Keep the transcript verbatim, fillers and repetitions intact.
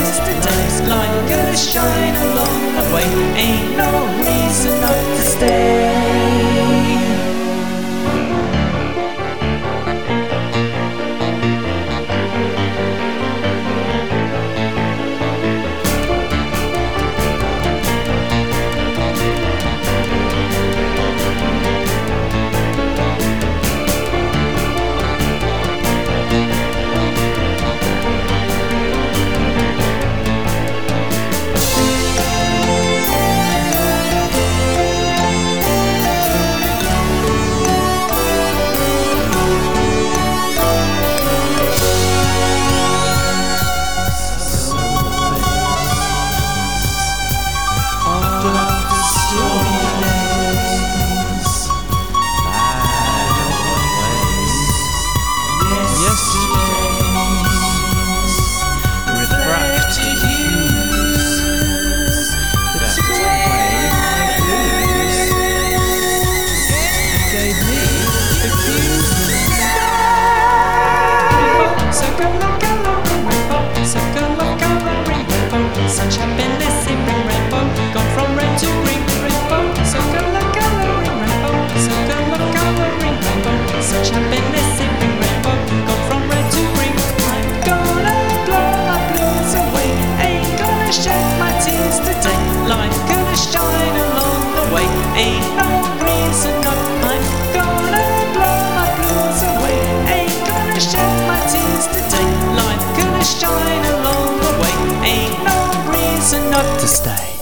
tears today. Light gonna shine along the way. Ain't no reason not to stay. Such happiness in the rainbow, gone from red to green rainbow. So color, coloring rainbow, so color, coloring rainbow. Such happiness in the rainbow, gone from red to green. I'm gonna blow my blues away, ain't gonna shed my tears today. Light gonna shine along the way, ain't no reason not. I'm gonna blow my blues away, ain't gonna shed my tears today. Light gonna shine along the way, ain't no reason not to stay.